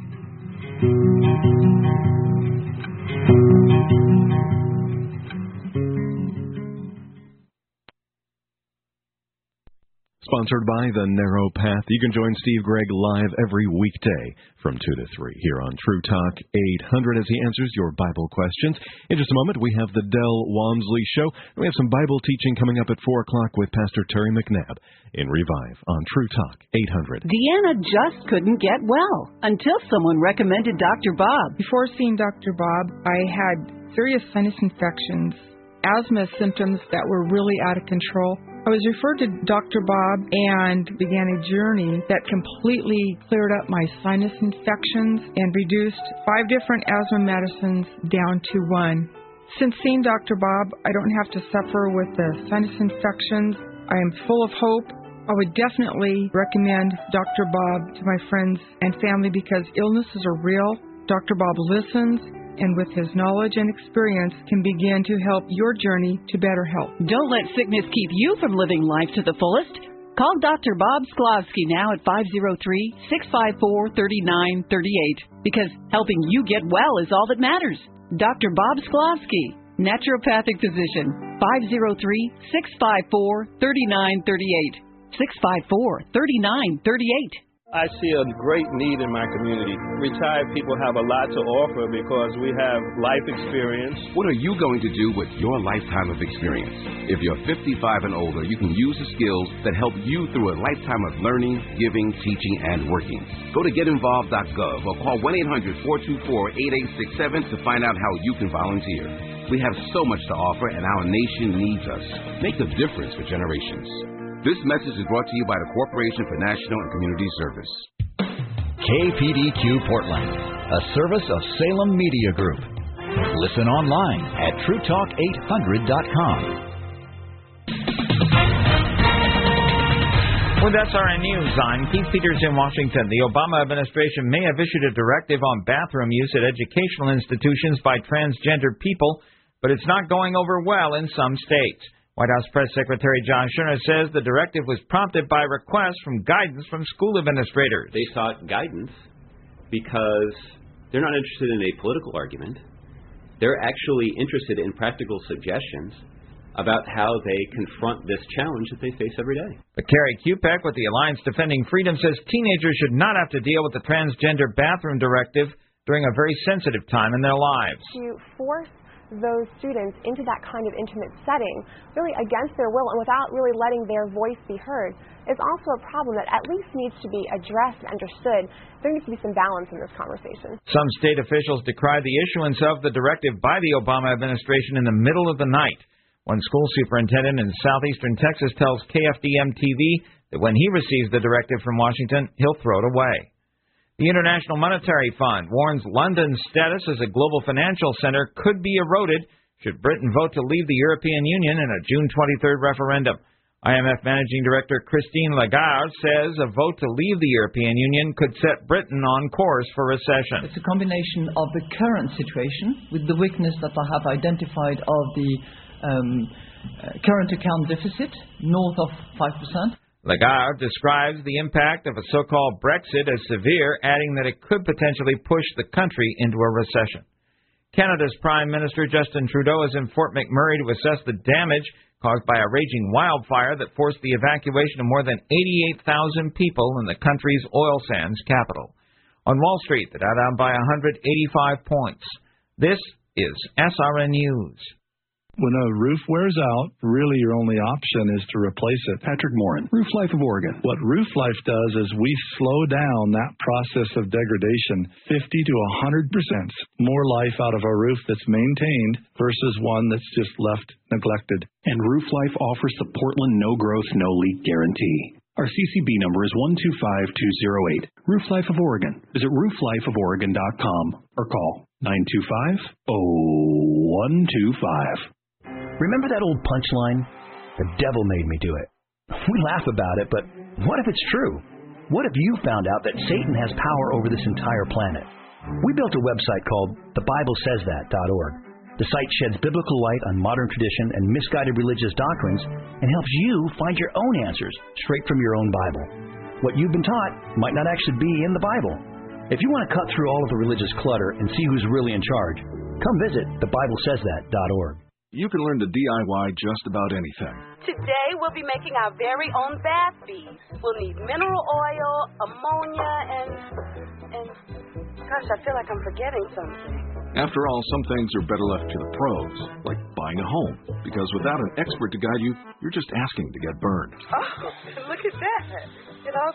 Sponsored by The Narrow Path. You can join Steve Gregg live every weekday from 2 to 3 here on True Talk 800 as he answers your Bible questions. In just a moment, we have the Del Walmsley Show. We have some Bible teaching coming up at 4 o'clock with Pastor Terry McNabb in Revive on True Talk 800. Deanna just couldn't get well until someone recommended Dr. Bob. Before seeing Dr. Bob, I had serious sinus infections, asthma symptoms that were really out of control. I was referred to Dr. Bob and began a journey that completely cleared up my sinus infections and reduced 5 different asthma medicines down to 1. Since seeing Dr. Bob, I don't have to suffer with the sinus infections. I am full of hope. I would definitely recommend Dr. Bob to my friends and family because illnesses are real. Dr. Bob listens, and with his knowledge and experience can begin to help your journey to better health. Don't let sickness keep you from living life to the fullest. Call Dr. Bob Sklovsky now at 503-654-3938 because helping you get well is all that matters. Dr. Bob Sklovsky, naturopathic physician, 503-654-3938. 654-3938. I see a great need in my community. Retired people have a lot to offer because we have life experience. What are you going to do with your lifetime of experience? If you're 55 and older, you can use the skills that help you through a lifetime of learning, giving, teaching, and working. Go to getinvolved.gov or call 1-800-424-8867 to find out how you can volunteer. We have so much to offer, and our nation needs us. Make a difference for generations. This message is brought to you by the Corporation for National and Community Service. KPDQ Portland, a service of Salem Media Group. Listen online at TrueTalk800.com. With SRN News, I'm Keith Peters in Washington. The Obama administration may have issued a directive on bathroom use at educational institutions by transgender people, but it's not going over well in some states. White House Press Secretary John Schurner says the directive was prompted by requests from guidance from school administrators. They sought guidance because they're not interested in a political argument. They're actually interested in practical suggestions about how they confront this challenge that they face every day. But Carrie Kupek with the Alliance Defending Freedom says teenagers should not have to deal with the transgender bathroom directive during a very sensitive time in their lives. To force those students into that kind of intimate setting, really against their will and without really letting their voice be heard, is also a problem that at least needs to be addressed and understood. There needs to be some balance in this conversation. Some state officials decried the issuance of the directive by the Obama administration in the middle of the night. One school superintendent in southeastern Texas tells KFDM-TV that when he receives the directive from Washington, he'll throw it away. The International Monetary Fund warns London's status as a global financial center could be eroded should Britain vote to leave the European Union in a June 23rd referendum. IMF Managing Director Christine Lagarde says a vote to leave the European Union could set Britain on course for recession. It's a combination of the current situation with the weakness that I have identified of the current account deficit, north of 5%. Lagarde describes the impact of a so-called Brexit as severe, adding that it could potentially push the country into a recession. Canada's Prime Minister Justin Trudeau is in Fort McMurray to assess the damage caused by a raging wildfire that forced the evacuation of more than 88,000 people in the country's oil sands capital. On Wall Street, the Dow down by 185 points. This is SRN News. When a roof wears out, really your only option is to replace it. Patrick Morin, Roof Life of Oregon. What Roof Life does is we slow down that process of degradation 50 to 100%. More life out of a roof that's maintained versus one that's just left neglected. And Roof Life offers the Portland No Growth, No Leak guarantee. Our CCB number is 125208. Roof Life of Oregon. Visit rooflifeoforegon.com or call 925-0125. Remember that old punchline? The devil made me do it. We laugh about it, but what if it's true? What if you found out that Satan has power over this entire planet? We built a website called thebiblesaysthat.org. The site sheds biblical light on modern tradition and misguided religious doctrines and helps you find your own answers straight from your own Bible. What you've been taught might not actually be in the Bible. If you want to cut through all of the religious clutter and see who's really in charge, come visit thebiblesaysthat.org. You can learn to DIY just about anything. Today we'll be making our very own bath bees. We'll need mineral oil, ammonia, and gosh, I feel like I'm forgetting something. After all, some things are better left to the pros, like buying a home, because without an expert to guide you, you're just asking to get burned. Oh, look at that. It all